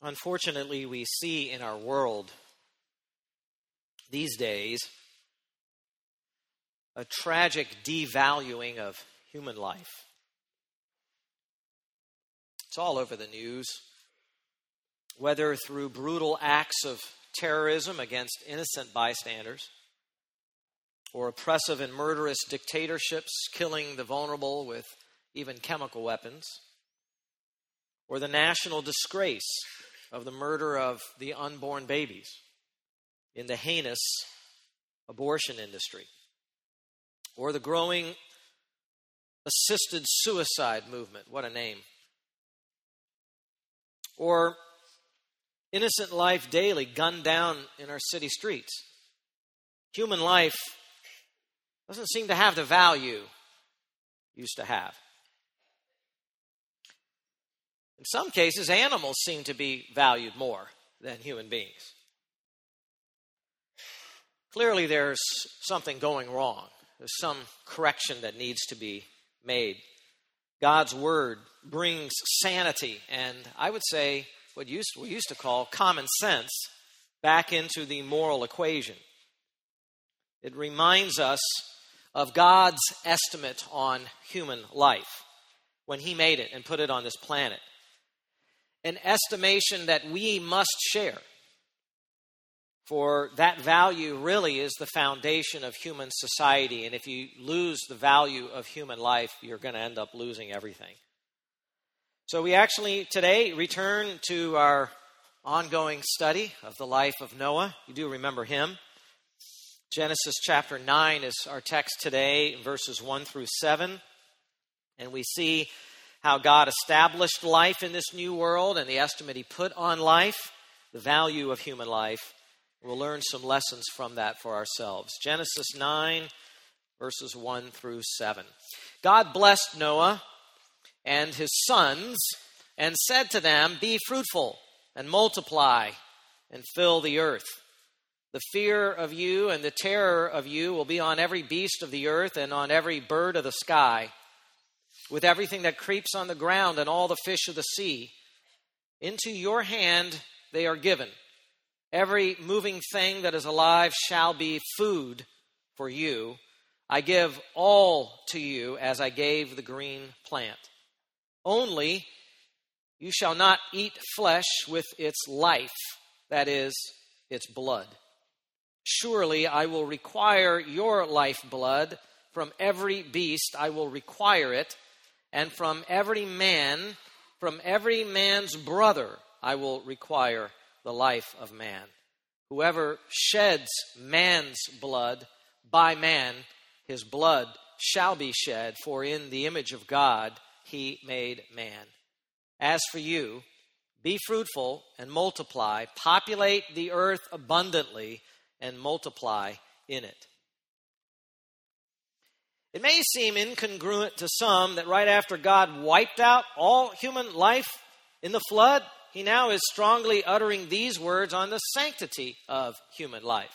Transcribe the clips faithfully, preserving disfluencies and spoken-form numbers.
Unfortunately, we see in our world these days a tragic devaluing of human life. It's all over the news, whether through brutal acts of terrorism against innocent bystanders, or oppressive and murderous dictatorships killing the vulnerable with even chemical weapons, or the national disgrace of the murder of the unborn babies in the heinous abortion industry, or the growing assisted suicide movement. What a name. Or innocent life daily gunned down in our city streets. Human life doesn't seem to have the value it used to have. In some cases, animals seem to be valued more than human beings. Clearly, there's something going wrong. There's some correction that needs to be made. God's word brings sanity and, I would say, what used, we used to call common sense back into the moral equation. It reminds us of God's estimate on human life when he made it and put it on this planet. An estimation that we must share. For that value really is the foundation of human society. And if you lose the value of human life, you're going to end up losing everything. So we actually today return to our ongoing study of the life of Noah. You do remember him. Genesis chapter nine is our text today, verses one through seven. And we see how God established life in this new world and the estimate he put on life, the value of human life. We'll learn some lessons from that for ourselves. Genesis nine, verses one through seven. God blessed Noah and his sons and said to them, "Be fruitful and multiply and fill the earth. The fear of you and the terror of you will be on every beast of the earth and on every bird of the sky, with everything that creeps on the ground and all the fish of the sea. Into your hand they are given. Every moving thing that is alive shall be food for you. I give all to you as I gave the green plant. Only you shall not eat flesh with its life, that is, its blood. Surely I will require your lifeblood. From every beast I will require it, and from every man, from every man's brother, I will require the life of man. Whoever sheds man's blood, by man his blood shall be shed, for in the image of God he made man. As for you, be fruitful and multiply, populate the earth abundantly, and multiply in it." It may seem incongruent to some that right after God wiped out all human life in the flood, he now is strongly uttering these words on the sanctity of human life.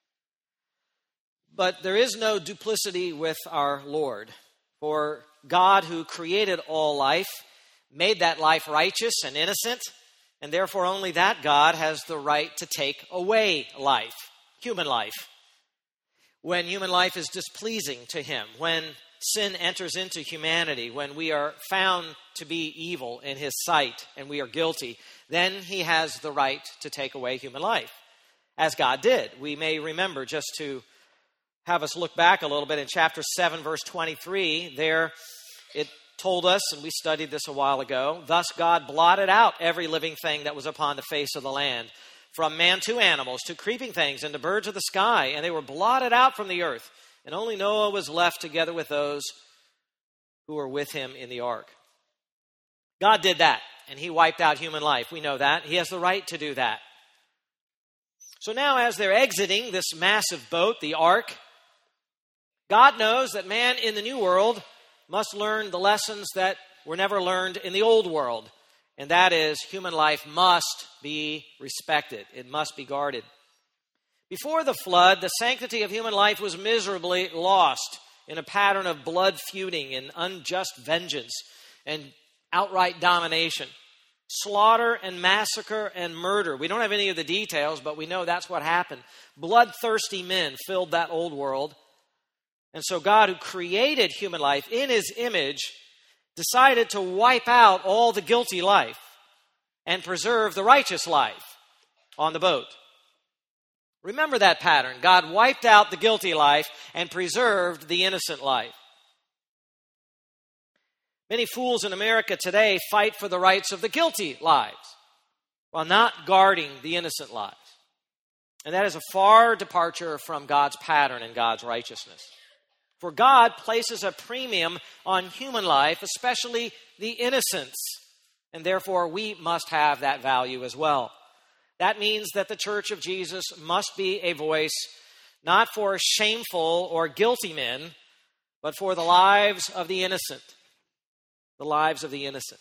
But there is no duplicity with our Lord. For God, who created all life, made that life righteous and innocent, and therefore only that God has the right to take away life, human life, when human life is displeasing to him, when sin enters into humanity, when we are found to be evil in his sight and we are guilty, then he has the right to take away human life, as God did. We may remember, just to have us look back a little bit, in chapter seven, verse twenty-three, there it told us, and we studied this a while ago, "Thus God blotted out every living thing that was upon the face of the land, from man to animals, to creeping things, and to birds of the sky, and they were blotted out from the earth. And only Noah was left together with those who were with him in the ark." God did that, and he wiped out human life. We know that. He has the right to do that. So now, as they're exiting this massive boat, the ark, God knows that man in the new world must learn the lessons that were never learned in the old world. And that is, human life must be respected. It must be guarded. Before the flood, the sanctity of human life was miserably lost in a pattern of blood feuding and unjust vengeance and outright domination. slaughter and massacre and murder. We don't have any of the details, but we know that's what happened. Bloodthirsty men filled that old world. And so God, who created human life in his image, decided to wipe out all the guilty life and preserve the righteous life on the boat. Remember that pattern. God wiped out the guilty life and preserved the innocent life. Many fools in America today fight for the rights of the guilty lives while not guarding the innocent lives. And that is a far departure from God's pattern and God's righteousness. For God places a premium on human life, especially the innocents, and therefore we must have that value as well. That means that the Church of Jesus must be a voice not for shameful or guilty men, but for the lives of the innocent. The lives of the innocent.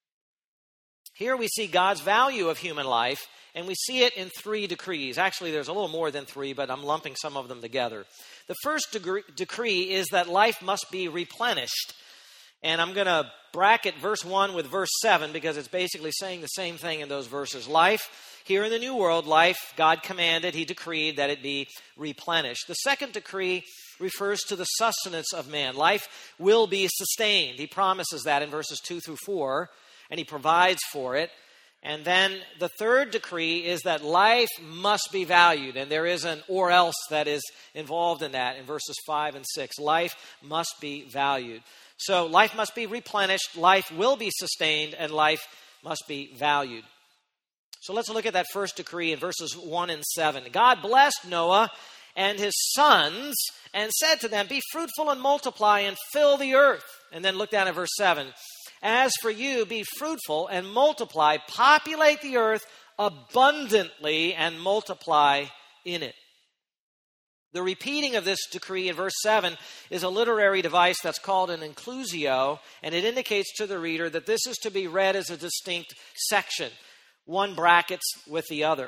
Here we see God's value of human life, and we see it in three decrees. Actually, there's a little more than three, but I'm lumping some of them together. The first degree, decree is that life must be replenished. And I'm going to bracket verse one with verse seven because it's basically saying the same thing in those verses. Life, here in the new world, life, God commanded, he decreed that it be replenished. The second decree refers to the sustenance of man. Life will be sustained. He promises that in verses two through four, and he provides for it. And then the third decree is that life must be valued, and there is an or else that is involved in that in verses five and six. Life must be valued. So life must be replenished, life will be sustained, and life must be valued. So let's look at that first decree in verses one and seven. God blessed Noah and his sons and said to them, be fruitful and multiply and fill the earth. And then look down at verse seven. As for you, be fruitful and multiply, populate the earth abundantly and multiply in it. The repeating of this decree in verse seven is a literary device that's called an inclusio, and it indicates to the reader that this is to be read as a distinct section. One brackets with the other.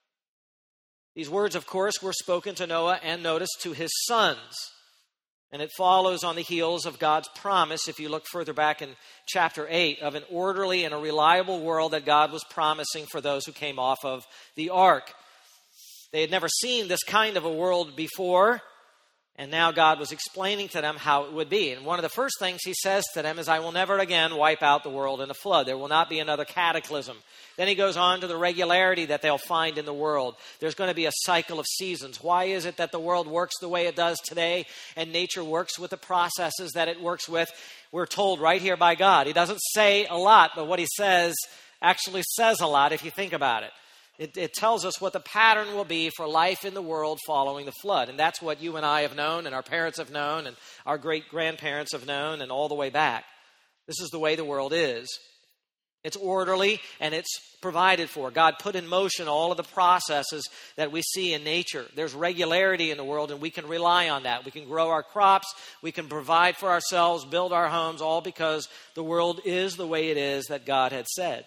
These words, of course, were spoken to Noah and, notice, to his sons. And it follows on the heels of God's promise, if you look further back in chapter eight, of an orderly and a reliable world that God was promising for those who came off of the ark. They had never seen this kind of a world before, and now God was explaining to them how it would be. And one of the first things he says to them is, I will never again wipe out the world in a flood. There will not be another cataclysm. Then he goes on to the regularity that they'll find in the world. There's going to be a cycle of seasons. Why is it that the world works the way it does today and nature works with the processes that it works with? We're told right here by God. He doesn't say a lot, but what he says actually says a lot if you think about it. It, it tells us what the pattern will be for life in the world following the flood. And that's what you and I have known, and our parents have known, and our great-grandparents have known, and all the way back. This is the way the world is. It's orderly, and it's provided for. God put in motion all of the processes that we see in nature. There's regularity in the world, and we can rely on that. We can grow our crops. We can provide for ourselves, build our homes, all because the world is the way it is that God had said.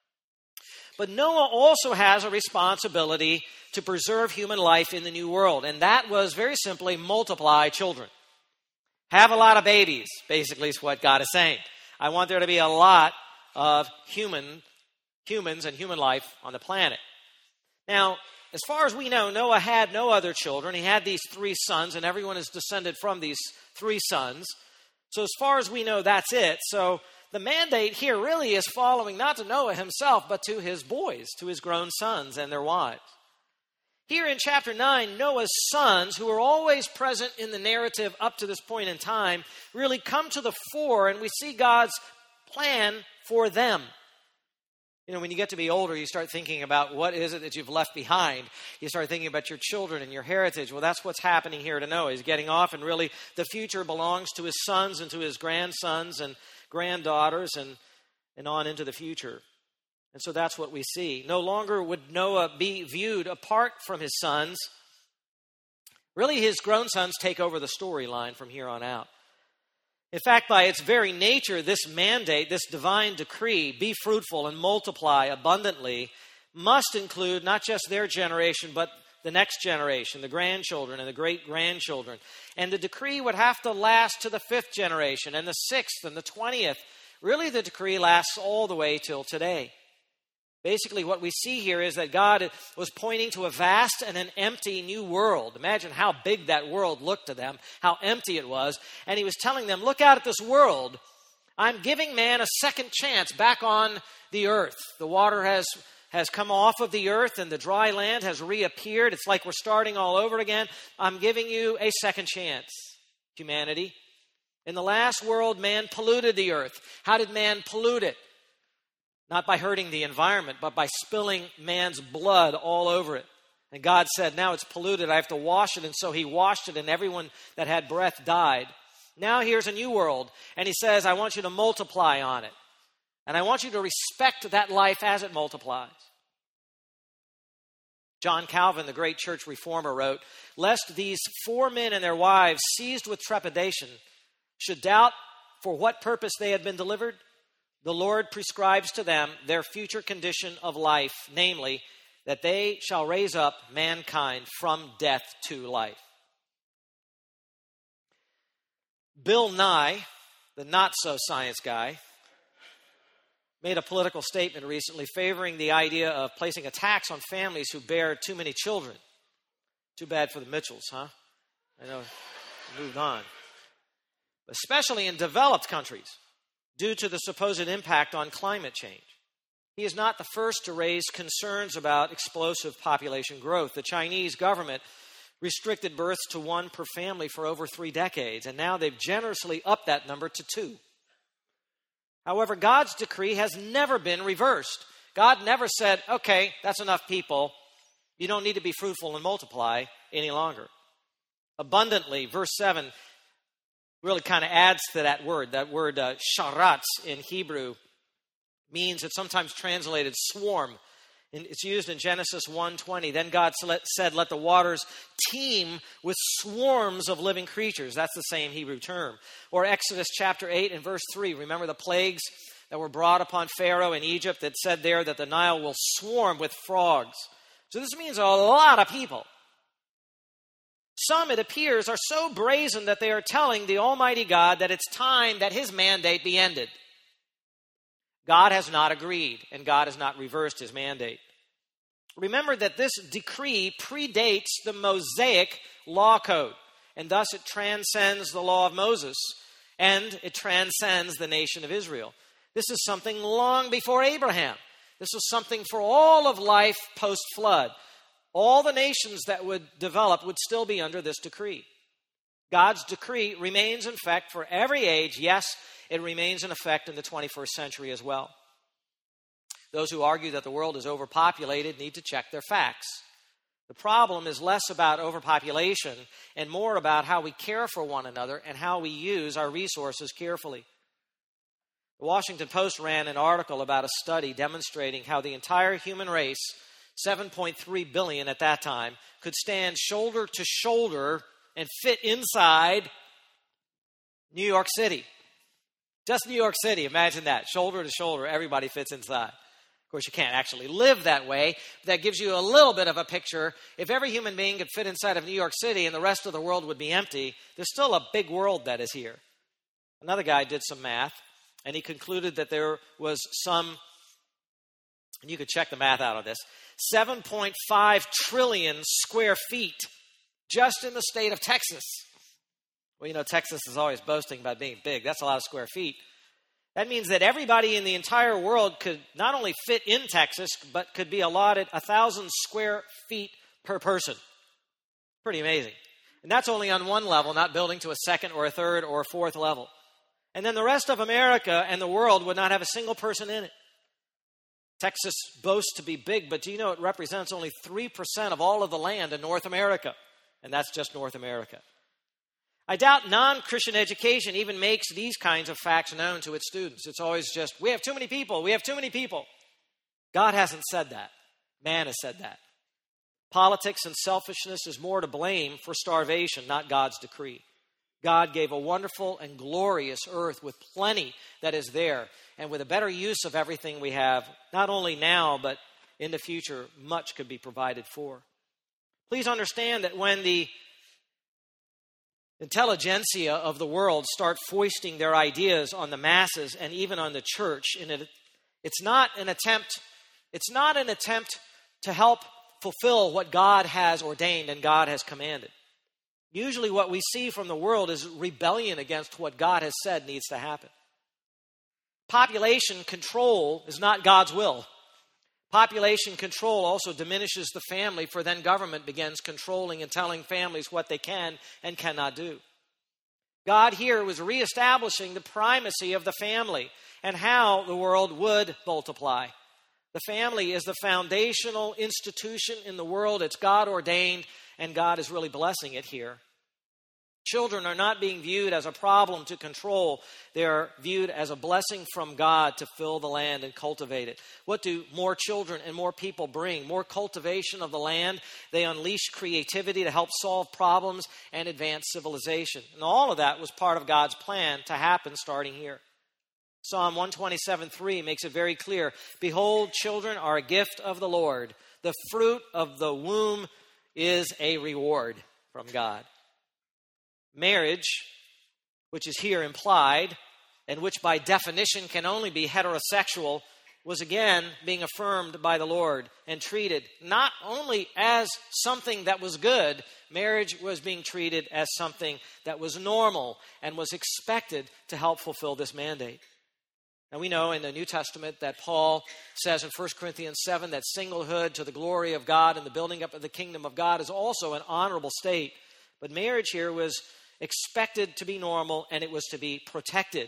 But Noah also has a responsibility to preserve human life in the new world. And that was very simply multiply children. Have a lot of babies, basically is what God is saying. I want there to be a lot of human, humans and human life on the planet. Now, as far as we know, Noah had no other children. He had these three sons, and everyone is descended from these three sons. So as far as we know, that's it. So the mandate here really is following not to Noah himself, but to his boys, to his grown sons and their wives. Here in chapter nine, Noah's sons, who are always present in the narrative up to this point in time, really come to the fore, and we see God's plan for them. You know, when you get to be older, you start thinking about what is it that you've left behind. You start thinking about your children and your heritage. Well, that's what's happening here to Noah. He's getting off, and really the future belongs to his sons and to his grandsons and granddaughters and, and on into the future. And so that's what we see. No longer would Noah be viewed apart from his sons. Really, his grown sons take over the storyline from here on out. In fact, by its very nature, this mandate, this divine decree, be fruitful and multiply abundantly, must include not just their generation, but the next generation, the grandchildren and the great-grandchildren. And the decree would have to last to the fifth generation and the sixth and the twentieth. Really, the decree lasts all the way till today. Basically, what we see here is that God was pointing to a vast and an empty new world. Imagine how big that world looked to them, how empty it was. And he was telling them, look out at this world. I'm giving man a second chance back on the earth. The water has, has come off of the earth and the dry land has reappeared. It's like we're starting all over again. I'm giving you a second chance, humanity. In the last world, man polluted the earth. How did man pollute it? Not by hurting the environment, but by spilling man's blood all over it. And God said, now it's polluted, I have to wash it. And so he washed it, and everyone that had breath died. Now here's a new world. And he says, I want you to multiply on it. And I want you to respect that life as it multiplies. John Calvin, the great church reformer, wrote, lest these four men and their wives, seized with trepidation, should doubt for what purpose they had been delivered, the Lord prescribes to them their future condition of life, namely, that they shall raise up mankind from death to life. Bill Nye, the not-so-science guy, made a political statement recently favoring the idea of placing a tax on families who bear too many children. Too bad for the Mitchells, huh? I know, moved on. Especially in developed countries, due to the supposed impact on climate change. He is not the first to raise concerns about explosive population growth. The Chinese government restricted births to one per family for over three decades, and now they've generously upped that number to two. However, God's decree has never been reversed. God never said, okay, that's enough people. You don't need to be fruitful and multiply any longer. Abundantly, verse seven, really kind of adds to that word. That word uh, sharatz in Hebrew means it's sometimes translated swarm. And it's used in Genesis one twenty. Then God said, let the waters teem with swarms of living creatures. That's the same Hebrew term. Or Exodus chapter eight and verse three. Remember the plagues that were brought upon Pharaoh in Egypt that said there that the Nile will swarm with frogs. So this means a lot of people. Some, it appears, are so brazen that they are telling the Almighty God that it's time that his mandate be ended. God has not agreed, and God has not reversed his mandate. Remember that this decree predates the Mosaic law code, and thus it transcends the law of Moses, and it transcends the nation of Israel. This is something long before Abraham. This is something for all of life post-flood. All the nations that would develop would still be under this decree. God's decree remains in effect for every age. Yes, it remains in effect in the twenty-first century as well. Those who argue that the world is overpopulated need to check their facts. The problem is less about overpopulation and more about how we care for one another and how we use our resources carefully. The Washington Post ran an article about a study demonstrating how the entire human race, seven point three billion at that time, could stand shoulder to shoulder and fit inside New York City. Just New York City, imagine that. Shoulder to shoulder, everybody fits inside. Of course, you can't actually live that way. But that gives you a little bit of a picture. If every human being could fit inside of New York City and the rest of the world would be empty, there's still a big world that is here. Another guy did some math, and he concluded that there was some, and you could check the math out of this, seven point five trillion square feet just in the state of Texas. Well, you know, Texas is always boasting about being big. That's a lot of square feet. That means that everybody in the entire world could not only fit in Texas, but could be allotted one thousand square feet per person. Pretty amazing. And that's only on one level, not building to a second or a third or a fourth level. And then the rest of America and the world would not have a single person in it. Texas boasts to be big, but do you know it represents only three percent of all of the land in North America? And that's just North America. I doubt non-Christian education even makes these kinds of facts known to its students. It's always just, we have too many people, we have too many people. God hasn't said that. Man has said that. Politics and selfishness is more to blame for starvation, not God's decree. God gave a wonderful and glorious earth with plenty that is there, and with a better use of everything we have, not only now, but in the future, much could be provided for. Please understand that when the intelligentsia of the world start foisting their ideas on the masses and even on the church, and it, it's not an attempt It's not an attempt to help fulfill what God has ordained and God has commanded. Usually what we see from the world is rebellion against what God has said needs to happen. Population control is not God's will. Population control also diminishes the family, for then government begins controlling and telling families what they can and cannot do. God here was reestablishing the primacy of the family and how the world would multiply. The family is the foundational institution in the world. It's God ordained, and God is really blessing it here. Children are not being viewed as a problem to control. They are viewed as a blessing from God to fill the land and cultivate it. What do more children and more people bring? More cultivation of the land. They unleash creativity to help solve problems and advance civilization. And all of that was part of God's plan to happen starting here. Psalm one twenty-seven three makes it very clear. Behold, children are a gift of the Lord. The fruit of the womb is a reward from God. Marriage, which is here implied, and which by definition can only be heterosexual, was again being affirmed by the Lord and treated not only as something that was good, marriage was being treated as something that was normal and was expected to help fulfill this mandate. And we know in the New Testament that Paul says in First Corinthians seven that singlehood to the glory of God and the building up of the kingdom of God is also an honorable state. But marriage here was expected to be normal, and it was to be protected.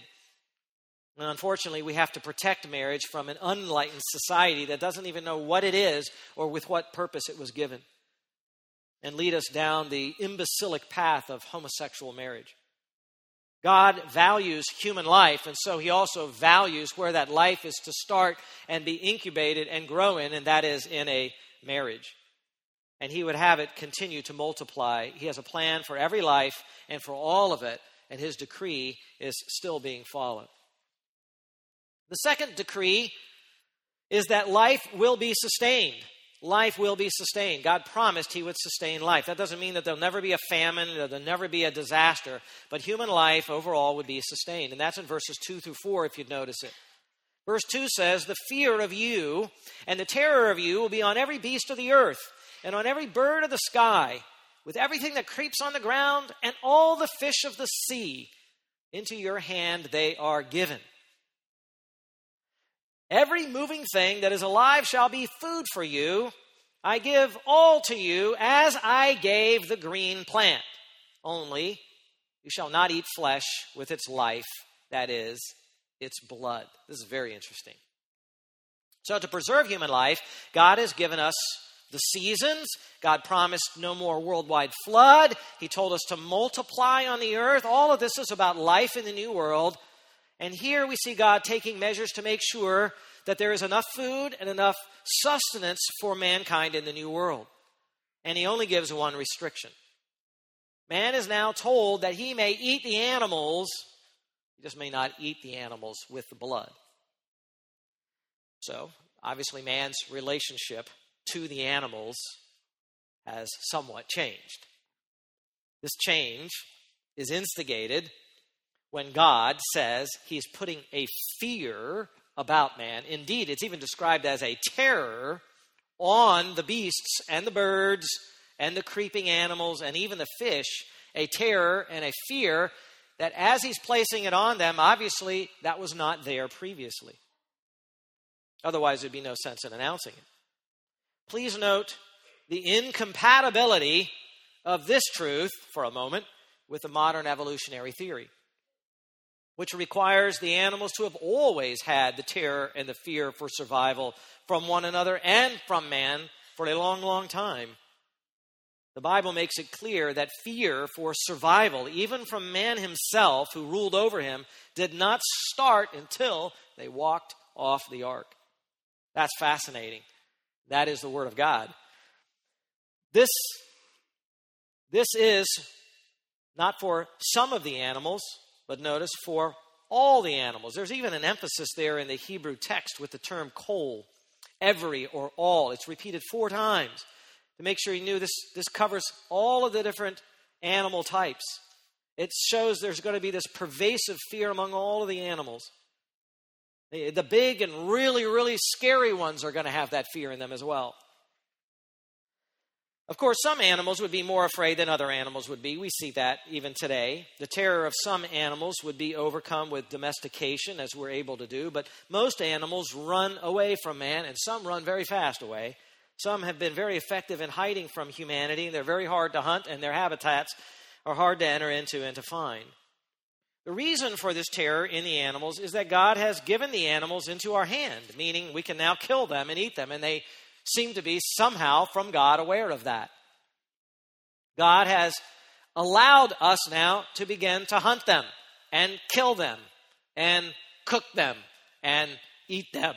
And unfortunately, we have to protect marriage from an unenlightened society that doesn't even know what it is or with what purpose it was given, and lead us down the imbecilic path of homosexual marriage. God values human life, and so he also values where that life is to start and be incubated and grow in, and that is in a marriage. And he would have it continue to multiply. He has a plan for every life and for all of it, and his decree is still being followed. The second decree is that life will be sustained. Life will be sustained. God promised he would sustain life. That doesn't mean that there'll never be a famine, or there'll never be a disaster, but human life overall would be sustained. And that's in verses two through four, if you'd notice it. Verse two says, the fear of you and the terror of you will be on every beast of the earth, and on every bird of the sky, with everything that creeps on the ground, and all the fish of the sea. Into your hand they are given. Every moving thing that is alive shall be food for you. I give all to you as I gave the green plant. Only you shall not eat flesh with its life, that is, its blood. This is very interesting. So to preserve human life, God has given us the seasons. God promised no more worldwide flood. He told us to multiply on the earth. All of this is about life in the new world. And here we see God taking measures to make sure that there is enough food and enough sustenance for mankind in the new world. And he only gives one restriction. Man is now told that he may eat the animals, he just may not eat the animals with the blood. So, obviously man's relationship to the animals has somewhat changed. This change is instigated when God says he's putting a fear about man. Indeed, it's even described as a terror on the beasts and the birds and the creeping animals and even the fish, a terror and a fear that as he's placing it on them, obviously that was not there previously. Otherwise, there'd be no sense in announcing it. Please note the incompatibility of this truth for a moment with the modern evolutionary theory, which requires the animals to have always had the terror and the fear for survival from one another and from man for a long, long time. The Bible makes it clear that fear for survival, even from man himself who ruled over him, did not start until they walked off the ark. That's fascinating. That is the Word of God. This, this is not for some of the animals, but notice for all the animals. There's even an emphasis there in the Hebrew text with the term kol, every or all. It's repeated four times to make sure you knew this, this covers all of the different animal types. It shows there's going to be this pervasive fear among all of the animals. The, the big and really, really scary ones are going to have that fear in them as well. Of course, some animals would be more afraid than other animals would be. We see that even today. The terror of some animals would be overcome with domestication, as we're able to do. But most animals run away from man, and some run very fast away. Some have been very effective in hiding from humanity. They're very hard to hunt, and their habitats are hard to enter into and to find. The reason for this terror in the animals is that God has given the animals into our hand, meaning we can now kill them and eat them, and they seem to be somehow from God aware of that. God has allowed us now to begin to hunt them and kill them and cook them and eat them.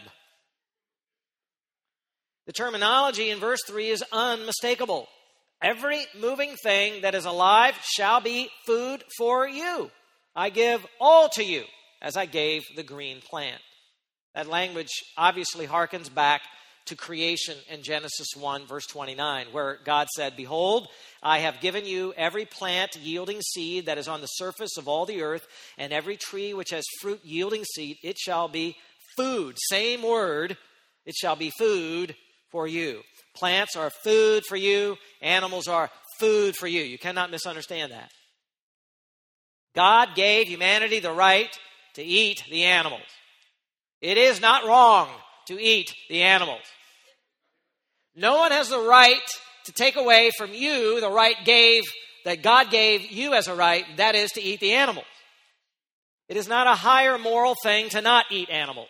The terminology in verse three is unmistakable. Every moving thing that is alive shall be food for you. I give all to you as I gave the green plant. That language obviously harkens back to creation in Genesis one, verse twenty-nine, where God said, "Behold, I have given you every plant yielding seed that is on the surface of all the earth, and every tree which has fruit yielding seed, it shall be food." Same word, it shall be food for you. Plants are food for you. Animals are food for you. You cannot misunderstand that. God gave humanity the right to eat the animals. It is not wrong to eat the animals. No one has the right to take away from you the right gave that God gave you as a right, that is to eat the animals. It is not a higher moral thing to not eat animals.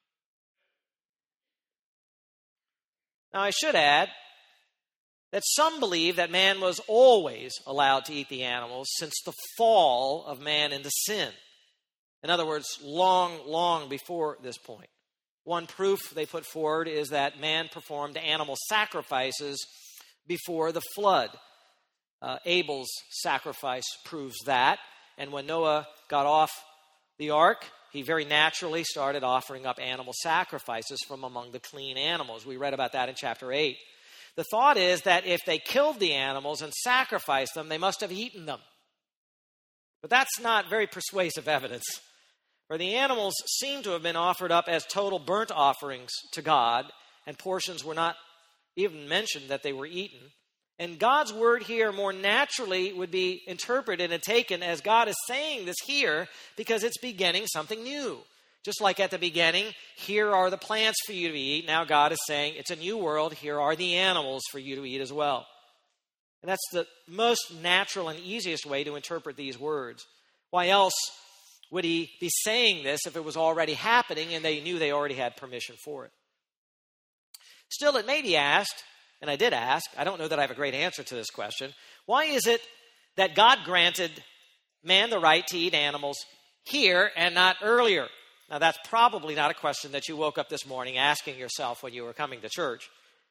Now, I should add that some believe that man was always allowed to eat the animals since the fall of man into sin. In other words, long, long before this point. One proof they put forward is that man performed animal sacrifices before the flood. Uh, Abel's sacrifice proves that. And when Noah got off the ark, he very naturally started offering up animal sacrifices from among the clean animals. We read about that in chapter eight. The thought is that if they killed the animals and sacrificed them, they must have eaten them. But that's not very persuasive evidence. For the animals seem to have been offered up as total burnt offerings to God, and portions were not even mentioned that they were eaten. And God's word here more naturally would be interpreted and taken as God is saying this here because it's beginning something new. Just like at the beginning, here are the plants for you to eat. Now God is saying it's a new world. Here are the animals for you to eat as well. And that's the most natural and easiest way to interpret these words. Why else would he be saying this if it was already happening and they knew they already had permission for it? Still, it may be asked, and I did ask, I don't know that I have a great answer to this question, why is it that God granted man the right to eat animals here and not earlier? Now, that's probably not a question that you woke up this morning asking yourself when you were coming to church.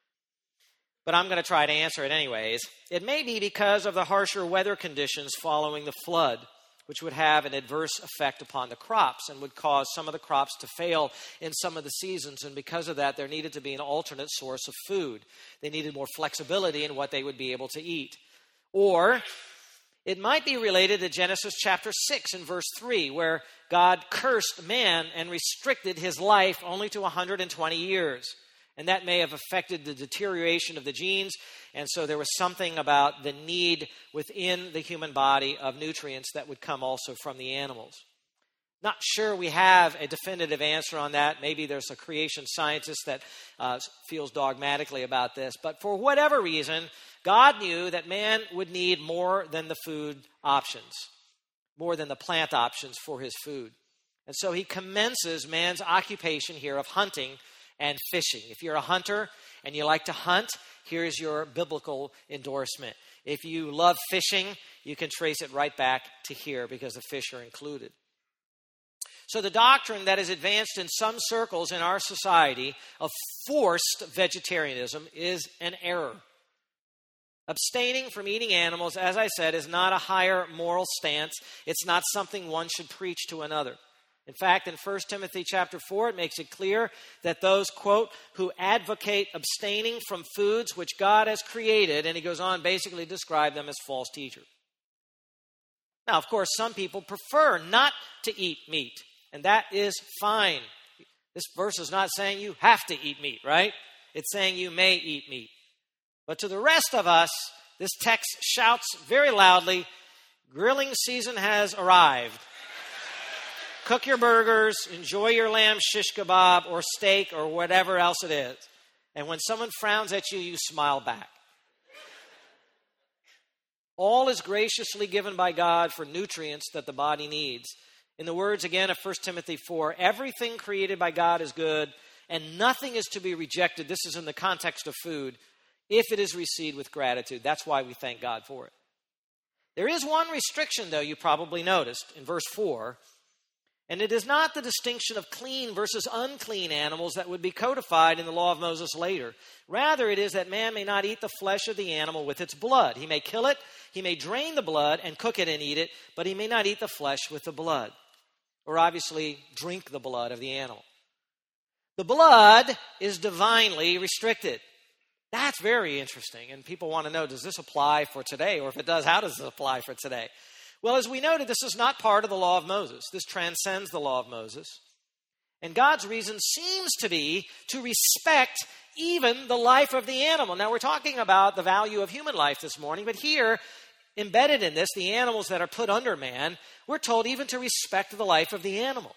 But I'm going to try to answer it anyways. It may be because of the harsher weather conditions following the flood, which would have an adverse effect upon the crops and would cause some of the crops to fail in some of the seasons. And because of that, there needed to be an alternate source of food. They needed more flexibility in what they would be able to eat. Or it might be related to Genesis chapter six and verse three, where God cursed man and restricted his life only to one hundred twenty years. And that may have affected the deterioration of the genes. And so there was something about the need within the human body of nutrients that would come also from the animals. Not sure we have a definitive answer on that. Maybe there's a creation scientist that uh, feels dogmatically about this. But for whatever reason, God knew that man would need more than the food options, more than the plant options for his food. And so he commences man's occupation here of hunting and fishing. If you're a hunter and you like to hunt, here's your biblical endorsement. If you love fishing, you can trace it right back to here because the fish are included. So the doctrine that is advanced in some circles in our society of forced vegetarianism is an error. Abstaining from eating animals, as I said, is not a higher moral stance. It's not something one should preach to another. In fact, in First Timothy chapter four, it makes it clear that those, quote, who advocate abstaining from foods which God has created, and he goes on basically to describe them as false teachers. Now, of course, some people prefer not to eat meat, and that is fine. This verse is not saying you have to eat meat, right? It's saying you may eat meat. But to the rest of us, this text shouts very loudly, grilling season has arrived. Cook your burgers, enjoy your lamb shish kebab or steak or whatever else it is. And when someone frowns at you, you smile back. All is graciously given by God for nutrients that the body needs. In the words again of First Timothy four, everything created by God is good, and nothing is to be rejected. This is in the context of food, if it is received with gratitude. That's why we thank God for it. There is one restriction, though, you probably noticed in verse four, and it is not the distinction of clean versus unclean animals that would be codified in the law of Moses later. Rather, it is that man may not eat the flesh of the animal with its blood. He may kill it, he may drain the blood and cook it and eat it, but he may not eat the flesh with the blood, or obviously drink the blood of the animal. The blood is divinely restricted. That's very interesting, and people want to know, does this apply for today? Or if it does, how does it apply for today? Well, as we noted, this is not part of the law of Moses. This transcends the law of Moses. And God's reason seems to be to respect even the life of the animal. Now, we're talking about the value of human life this morning, but here, embedded in this, the animals that are put under man, we're told even to respect the life of the animal.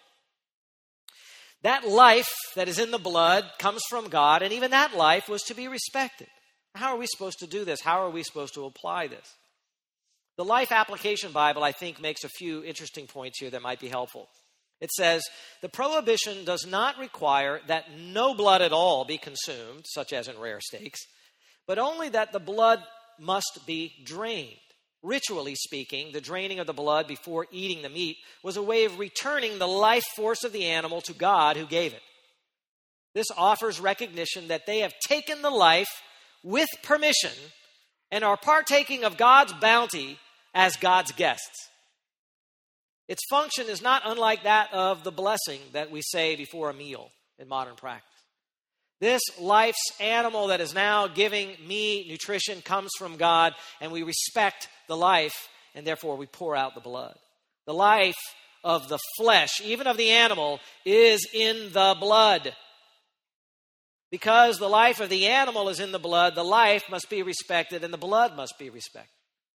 That life that is in the blood comes from God, and even that life was to be respected. How are we supposed to do this? How are we supposed to apply this? The Life Application Bible, I think, makes a few interesting points here that might be helpful. It says, the prohibition does not require that no blood at all be consumed, such as in rare steaks, but only that the blood must be drained. Ritually speaking, the draining of the blood before eating the meat was a way of returning the life force of the animal to God who gave it. This offers recognition that they have taken the life with permission and are partaking of God's bounty as God's guests. Its function is not unlike that of the blessing that we say before a meal in modern practice. This life's animal that is now giving me nutrition comes from God, and we respect the life, and therefore we pour out the blood. The life of the flesh, even of the animal, is in the blood. Because the life of the animal is in the blood, the life must be respected, and the blood must be respected.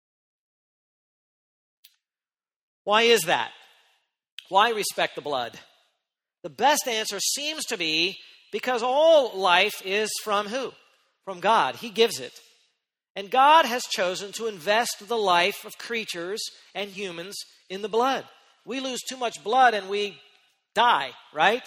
Why is that? Why respect the blood? The best answer seems to be because all life is from who? From God. He gives it. And God has chosen to invest the life of creatures and humans in the blood. We lose too much blood and we die, right? It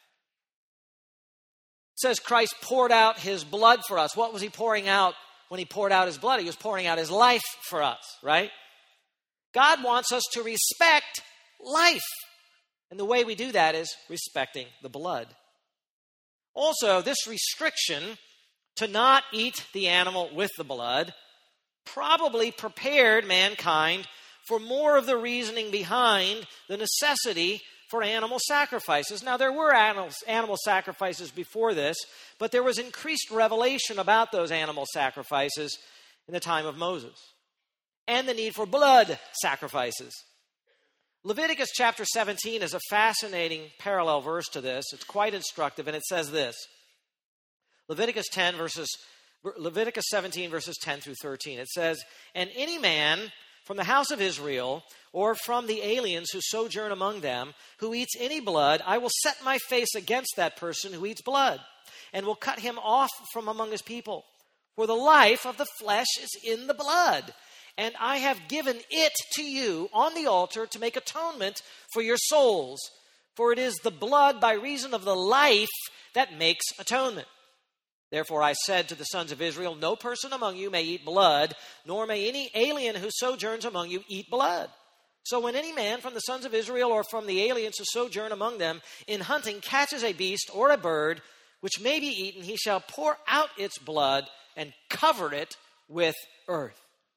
says Christ poured out his blood for us. What was he pouring out when he poured out his blood? He was pouring out his life for us, right? God wants us to respect life. And the way we do that is respecting the blood. Also, this restriction to not eat the animal with the blood probably prepared mankind for more of the reasoning behind the necessity for animal sacrifices. Now, there were animals, animal sacrifices before this, but there was increased revelation about those animal sacrifices in the time of Moses, and the need for blood sacrifices. Leviticus chapter seventeen is a fascinating parallel verse to this. It's quite instructive, and it says this. Leviticus ten verses, Leviticus seventeen verses ten through thirteen. It says, "And any man from the house of Israel, or from the aliens who sojourn among them, who eats any blood, I will set my face against that person who eats blood, and will cut him off from among his people. For the life of the flesh is in the blood. And I have given it to you on the altar to make atonement for your souls. For it is the blood by reason of the life that makes atonement. Therefore I said to the sons of Israel, no person among you may eat blood, nor may any alien who sojourns among you eat blood. So when any man from the sons of Israel or from the aliens who sojourn among them in hunting catches a beast or a bird, which may be eaten, he shall pour out its blood and cover it with earth."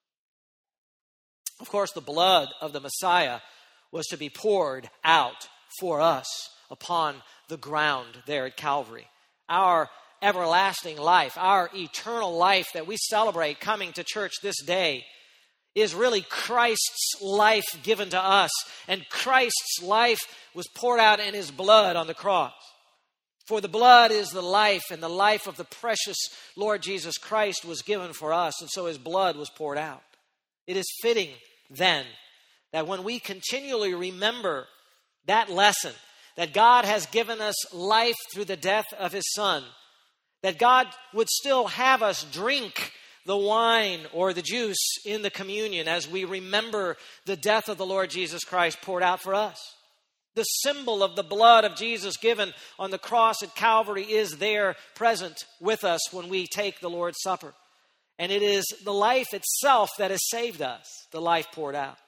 Of course, the blood of the Messiah was to be poured out for us upon the ground there at Calvary. Our everlasting life, our eternal life that we celebrate coming to church this day is really Christ's life given to us. And Christ's life was poured out in his blood on the cross. For the blood is the life, and the life of the precious Lord Jesus Christ was given for us, and so his blood was poured out. It is fitting then that when we continually remember that lesson, that God has given us life through the death of his Son, that God would still have us drink the wine or the juice in the communion as we remember the death of the Lord Jesus Christ poured out for us. The symbol of the blood of Jesus given on the cross at Calvary is there present with us when we take the Lord's Supper. And it is the life itself that has saved us, the life poured out.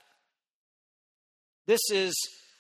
This is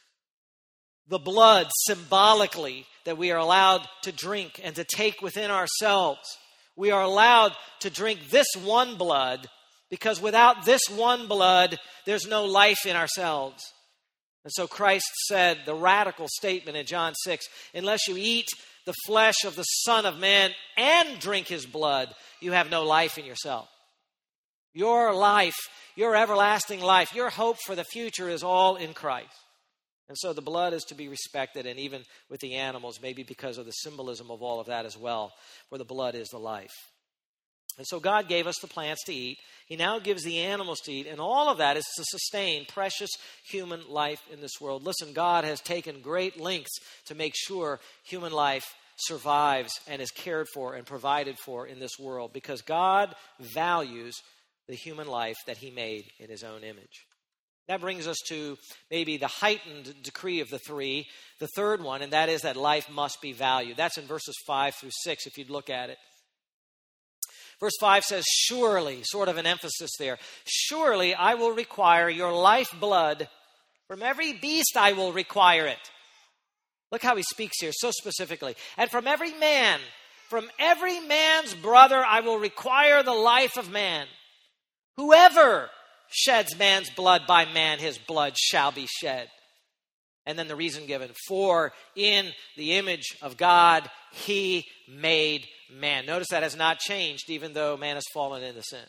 the blood symbolically that we are allowed to drink and to take within ourselves. We are allowed to drink this one blood because without this one blood, there's no life in ourselves. And so Christ said the radical statement in John six, unless you eat the flesh of the Son of Man and drink his blood, you have no life in yourself. Your life, your everlasting life, your hope for the future is all in Christ. And so the blood is to be respected, and even with the animals, maybe because of the symbolism of all of that as well, for the blood is the life. And so God gave us the plants to eat. He now gives the animals to eat. And all of that is to sustain precious human life in this world. Listen, God has taken great lengths to make sure human life survives and is cared for and provided for in this world, because God values the human life that he made in his own image. That brings us to maybe the heightened decree of the three, the third one, and that is that life must be valued. That's in verses five through six, if you'd look at it. Verse five says, surely, sort of an emphasis there. Surely I will require your lifeblood. From every beast I will require it. Look how he speaks here so specifically. And from every man, from every man's brother, I will require the life of man. Whoever sheds man's blood, by man his blood shall be shed. And then the reason given, for in the image of God he made man. Notice that has not changed, even though man has fallen into sin.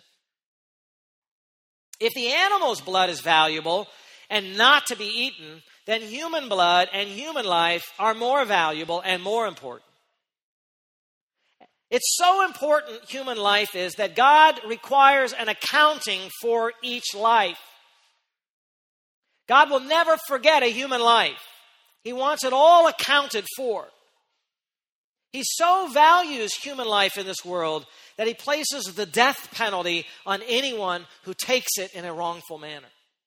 If the animal's blood is valuable and not to be eaten, then human blood and human life are more valuable and more important. It's so important, human life is, that God requires an accounting for each life. God will never forget a human life. He wants it all accounted for. He so values human life in this world that he places the death penalty on anyone who takes it in a wrongful manner.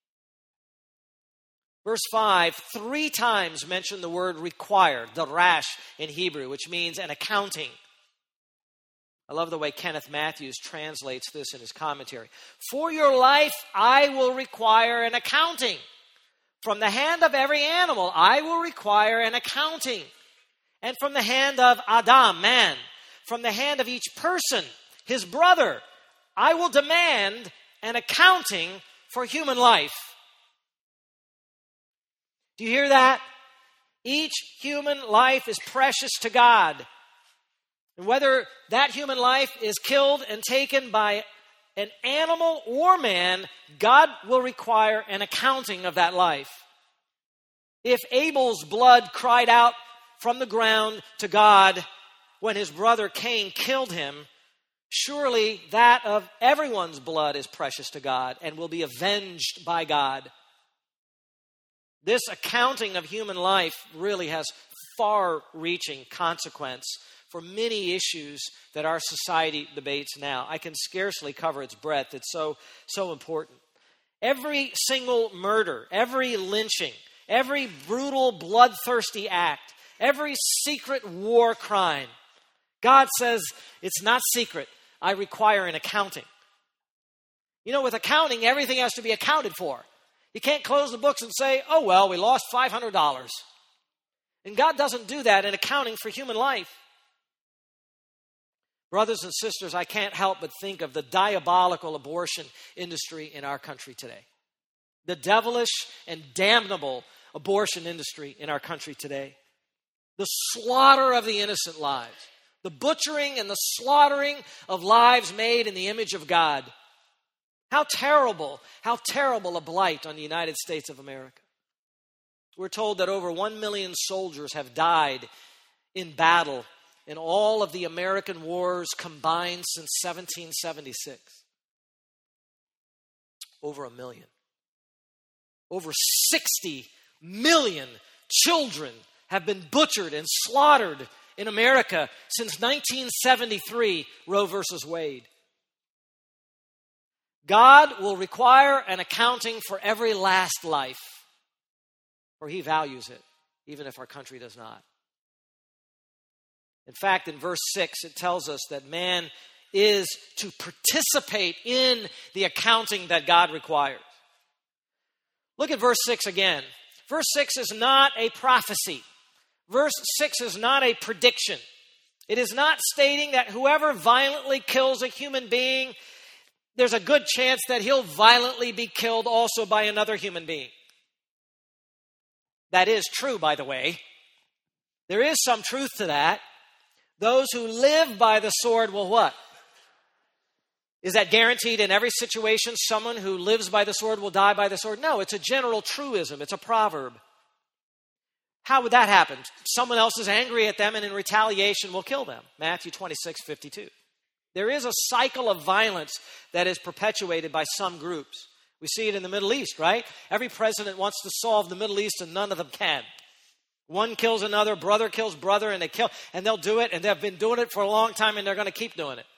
Verse five, three times mentioned the word required, the rash in Hebrew, which means an accounting. I love the way Kenneth Matthews translates this in his commentary. For your life, I will require an accounting. From the hand of every animal, I will require an accounting. And from the hand of Adam, man, from the hand of each person, his brother, I will demand an accounting for human life. Do you hear that? Each human life is precious to God. And whether that human life is killed and taken by an animal or man, God will require an accounting of that life. If Abel's blood cried out from the ground to God when his brother Cain killed him, surely that of everyone's blood is precious to God and will be avenged by God. This accounting of human life really has far-reaching consequence for many issues that our society debates now. I can scarcely cover its breadth. It's so, so important. Every single murder, every lynching, every brutal, bloodthirsty act, every secret war crime, God says, it's not secret. I require an accounting. You know, with accounting, everything has to be accounted for. You can't close the books and say, oh, well, we lost five hundred dollars. And God doesn't do that in accounting for human life. Brothers and sisters, I can't help but think of the diabolical abortion industry in our country today. The devilish and damnable abortion industry in our country today. The slaughter of the innocent lives. The butchering and the slaughtering of lives made in the image of God. How terrible, how terrible a blight on the United States of America. We're told that over one million soldiers have died in battle in all of the American wars combined since seventeen seventy-six? Over a million. Over sixty million children have been butchered and slaughtered in America since nineteen seventy-three, Roe versus Wade. God will require an accounting for every last life, for he values it, even if our country does not. In fact, in verse six, it tells us that man is to participate in the accounting that God requires. Look at verse six again. Verse six is not a prophecy. Verse six is not a prediction. It is not stating that whoever violently kills a human being, there's a good chance that he'll violently be killed also by another human being. That is true, by the way. There is some truth to that. Those who live by the sword will what? Is that guaranteed in every situation? Someone who lives by the sword will die by the sword? No, it's a general truism. It's a proverb. How would that happen? Someone else is angry at them and in retaliation will kill them. Matthew twenty-six fifty-two. There is a cycle of violence that is perpetuated by some groups. We see it in the Middle East, right? Every president wants to solve the Middle East and none of them can. One kills another, brother kills brother, and they kill, and they'll do it, and they've been doing it for a long time, and they're going to keep doing it.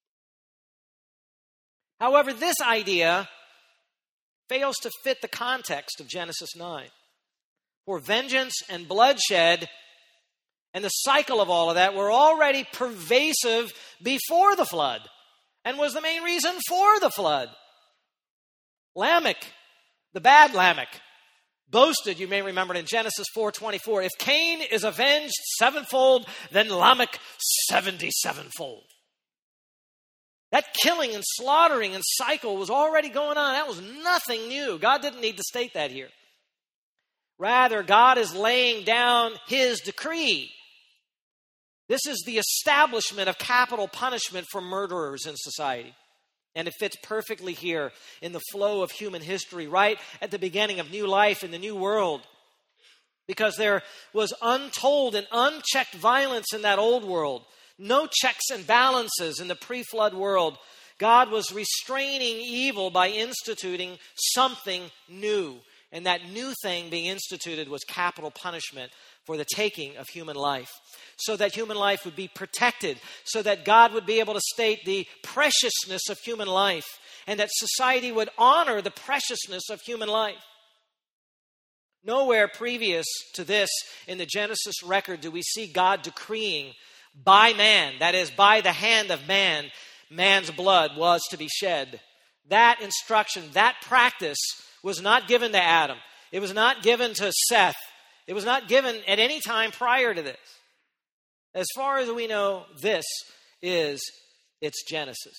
However, this idea fails to fit the context of Genesis nine. For vengeance and bloodshed and the cycle of all of that were already pervasive before the flood and was the main reason for the flood. Lamech, the bad Lamech, boasted, you may remember in Genesis four twenty-four, if Cain is avenged sevenfold, then Lamech seventy-sevenfold. That killing and slaughtering and cycle was already going on. That was nothing new. God didn't need to state that here. Rather, God is laying down his decree. This is the establishment of capital punishment for murderers in society. And it fits perfectly here in the flow of human history, right at the beginning of new life in the new world. Because there was untold and unchecked violence in that old world. No checks and balances in the pre-flood world. God was restraining evil by instituting something new. And that new thing being instituted was capital punishment for the taking of human life. So that human life would be protected. So that God would be able to state the preciousness of human life. And that society would honor the preciousness of human life. Nowhere previous to this in the Genesis record do we see God decreeing by man, that is, by the hand of man, man's blood was to be shed. That instruction, that practice was not given to Adam. It was not given to Seth. It was not given at any time prior to this. As far as we know, this is its Genesis.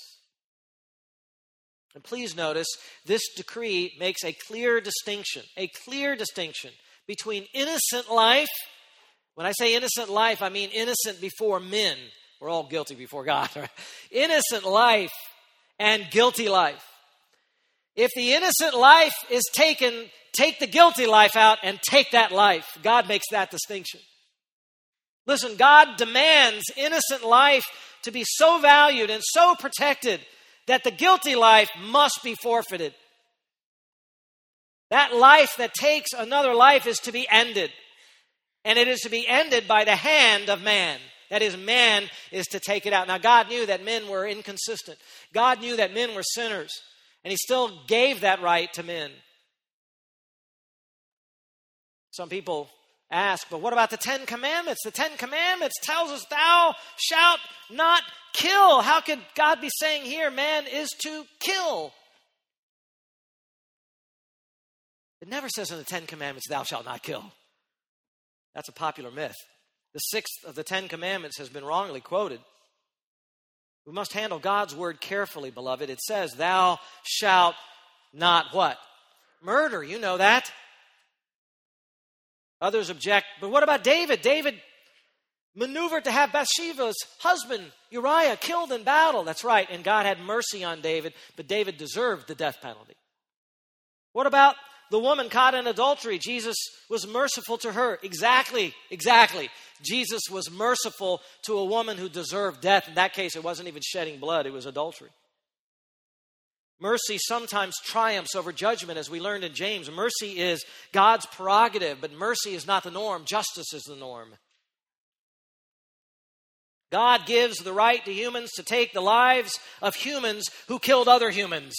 And please notice, this decree makes a clear distinction, a clear distinction between innocent life. When I say innocent life, I mean innocent before men. We're all guilty before God. Right? Innocent life and guilty life. If the innocent life is taken, take the guilty life out and take that life. God makes that distinction. Listen, God demands innocent life to be so valued and so protected that the guilty life must be forfeited. That life that takes another life is to be ended. And it is to be ended by the hand of man. That is, man is to take it out. Now, God knew that men were inconsistent. God knew that men were sinners. And he still gave that right to men. Some people ask, but what about the Ten Commandments? The Ten Commandments tells us, thou shalt not kill. How could God be saying here, man is to kill? It never says in the Ten Commandments, thou shalt not kill. That's a popular myth. The sixth of the Ten Commandments has been wrongly quoted. We must handle God's word carefully, beloved. It says, thou shalt not what? Murder. You know that. Others object, but what about David? David maneuvered to have Bathsheba's husband, Uriah, killed in battle. That's right, and God had mercy on David, but David deserved the death penalty. What about the woman caught in adultery? Jesus was merciful to her. Exactly, exactly. Jesus was merciful to a woman who deserved death. In that case, it wasn't even shedding blood, it was adultery. Mercy sometimes triumphs over judgment, as we learned in James. Mercy is God's prerogative, but mercy is not the norm. Justice is the norm. God gives the right to humans to take the lives of humans who killed other humans.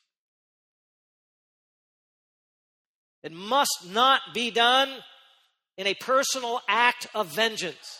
It must not be done in a personal act of vengeance.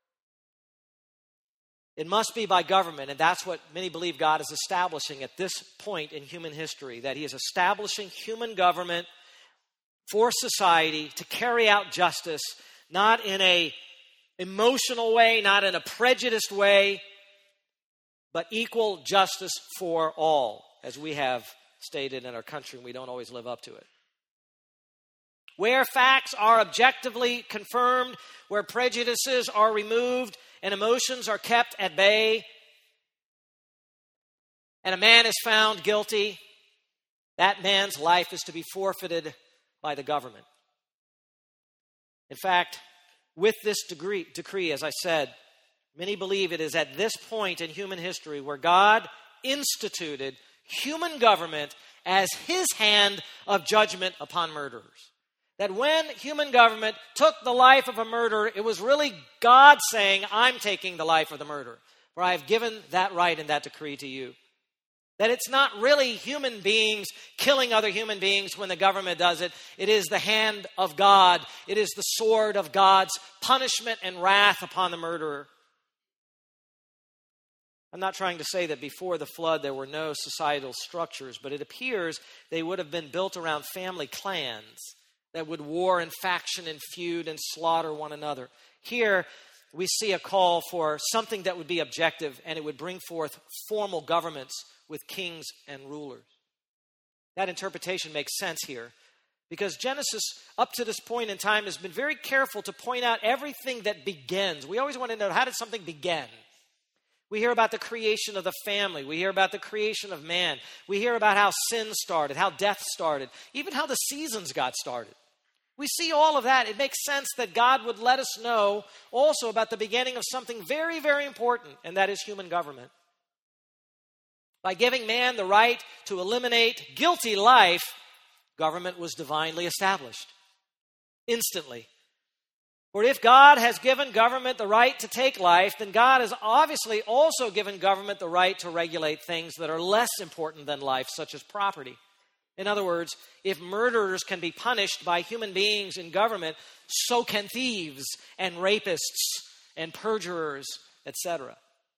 It must be by government, and that's what many believe God is establishing at this point in human history, that he is establishing human government for society to carry out justice, not in a emotional way, not in a prejudiced way, but equal justice for all, as we have stated in our country, and we don't always live up to it. Where facts are objectively confirmed, where prejudices are removed, and emotions are kept at bay, and a man is found guilty, that man's life is to be forfeited by the government. In fact, with this degree, decree, as I said, many believe it is at this point in human history where God instituted human government as his hand of judgment upon murderers. That when human government took the life of a murderer, it was really God saying, I'm taking the life of the murderer, for I have given that right in that decree to you. That it's not really human beings killing other human beings when the government does it. It is the hand of God. It is the sword of God's punishment and wrath upon the murderer. I'm not trying to say that before the flood there were no societal structures, but it appears they would have been built around family clans that would war and faction and feud and slaughter one another. Here, we see a call for something that would be objective, and it would bring forth formal governments with kings and rulers. That interpretation makes sense here, because Genesis, up to this point in time, has been very careful to point out everything that begins. We always want to know, how did something begin? We hear about the creation of the family. We hear about the creation of man. We hear about how sin started, how death started, even how the seasons got started. We see all of that. It makes sense that God would let us know also about the beginning of something very, very important, and that is human government. By giving man the right to eliminate guilty life, government was divinely established instantly. For if God has given government the right to take life, then God has obviously also given government the right to regulate things that are less important than life, such as property. In other words, if murderers can be punished by human beings in government, so can thieves and rapists and perjurers, et cetera.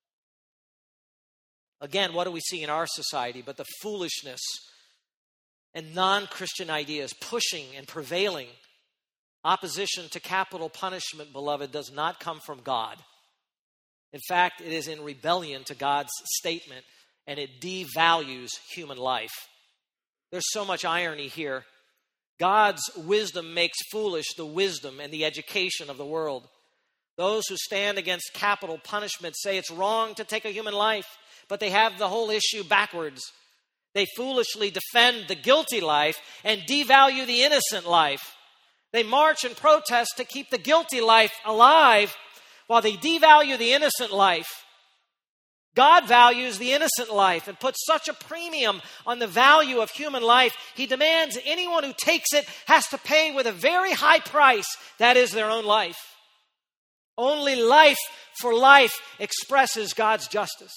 Again, what do we see in our society but the foolishness and non-Christian ideas pushing and prevailing? Opposition to capital punishment, beloved, does not come from God. In fact, it is in rebellion to God's statement, and it devalues human life. There's so much irony here. God's wisdom makes foolish the wisdom and the education of the world. Those who stand against capital punishment say it's wrong to take a human life, but they have the whole issue backwards. They foolishly defend the guilty life and devalue the innocent life. They march and protest to keep the guilty life alive while they devalue the innocent life. God values the innocent life and puts such a premium on the value of human life. He demands anyone who takes it has to pay with a very high price. That is their own life. Only life for life expresses God's justice.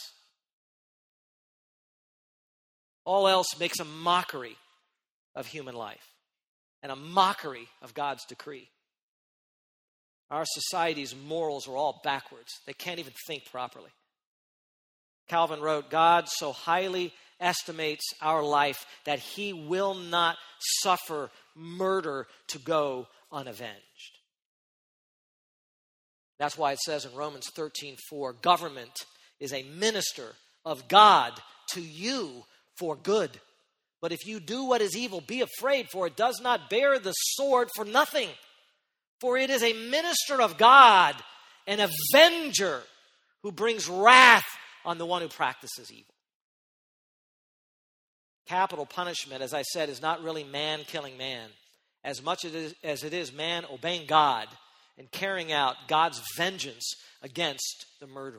All else makes a mockery of human life and a mockery of God's decree. Our society's morals are all backwards. They can't even think properly. Calvin wrote, God so highly estimates our life that he will not suffer murder to go unavenged. That's why it says in Romans thirteen four, government is a minister of God to you for good. But if you do what is evil, be afraid, for it does not bear the sword for nothing. For it is a minister of God, an avenger who brings wrath on the one who practices evil. Capital punishment, as I said, is not really man killing man, as much as it is man obeying God and carrying out God's vengeance against the murderer.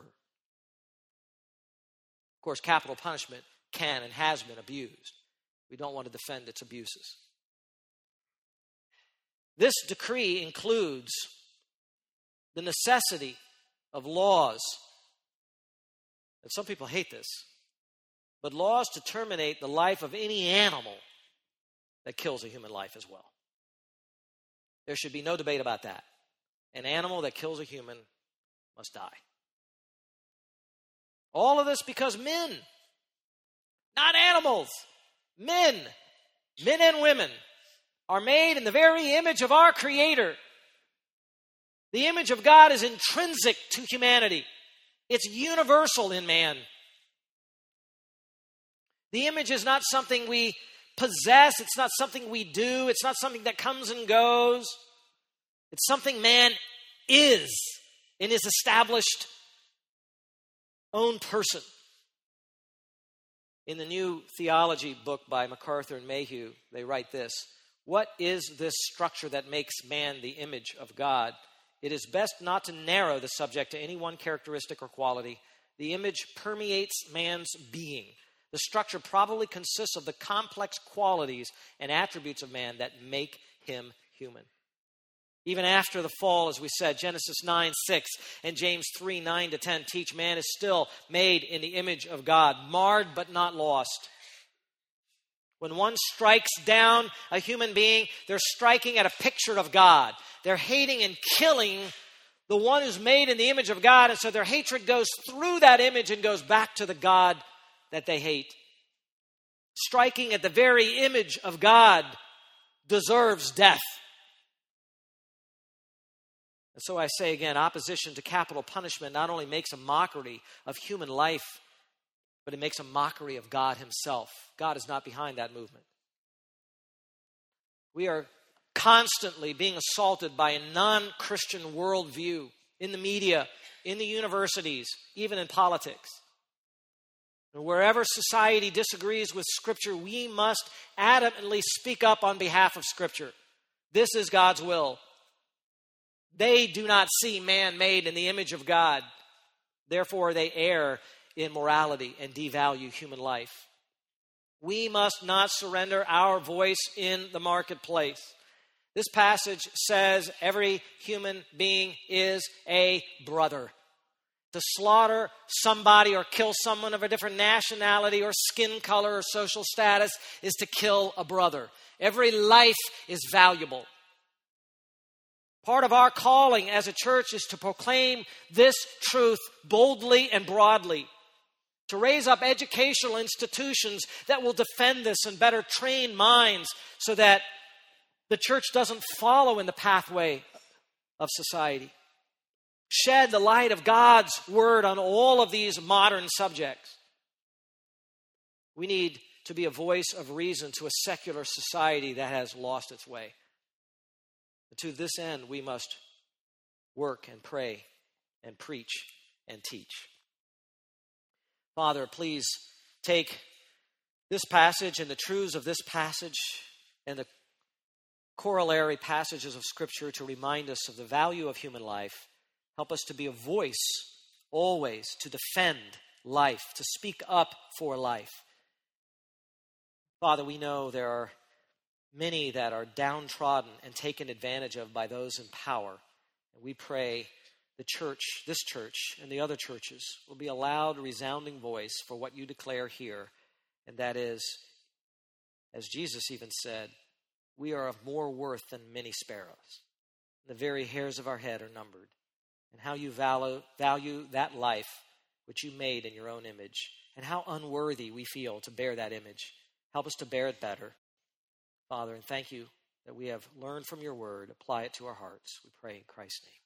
Of course, capital punishment can and has been abused. We don't want to defend its abuses. This decree includes the necessity of laws, and some people hate this, but laws to terminate the life of any animal that kills a human life as well. There should be no debate about that. An animal that kills a human must die. All of this because men, not animals, men, men and women, are made in the very image of our Creator. The image of God is intrinsic to humanity. It's universal in man. The image is not something we possess. It's not something we do. It's not something that comes and goes. It's something man is in his established own person. In the New Theology book by MacArthur and Mayhew, they write this: what is this structure that makes man the image of God? It is best not to narrow the subject to any one characteristic or quality. The image permeates man's being. The structure probably consists of the complex qualities and attributes of man that make him human. Even after the fall, as we said, Genesis nine six and James three nine to ten teach man is still made in the image of God, marred but not lost. When one strikes down a human being, they're striking at a picture of God. They're hating and killing the one who's made in the image of God, and so their hatred goes through that image and goes back to the God that they hate. Striking at the very image of God deserves death. And so I say again, opposition to capital punishment not only makes a mockery of human life, but it makes a mockery of God himself. God is not behind that movement. We are constantly being assaulted by a non-Christian worldview in the media, in the universities, even in politics. And wherever society disagrees with Scripture, we must adamantly speak up on behalf of Scripture. This is God's will. They do not see man made in the image of God. Therefore, they err in morality and devalue human life. We must not surrender our voice in the marketplace. This passage says every human being is a brother. To slaughter somebody or kill someone of a different nationality or skin color or social status is to kill a brother. Every life is valuable. Part of our calling as a church is to proclaim this truth boldly and broadly, to raise up educational institutions that will defend this and better train minds so that the church doesn't follow in the pathway of society. Shed the light of God's word on all of these modern subjects. We need to be a voice of reason to a secular society that has lost its way. To this end, we must work and pray and preach and teach. Father, please take this passage and the truths of this passage and the corollary passages of Scripture to remind us of the value of human life. Help us to be a voice always to defend life, to speak up for life. Father, we know there are many that are downtrodden and taken advantage of by those in power. And we pray the church, this church, and the other churches will be a loud, resounding voice for what you declare here. And that is, as Jesus even said, we are of more worth than many sparrows. The very hairs of our head are numbered. And how you value, value that life which you made in your own image. And how unworthy we feel to bear that image. Help us to bear it better. Father, and thank you that we have learned from your word. Apply it to our hearts. We pray in Christ's name.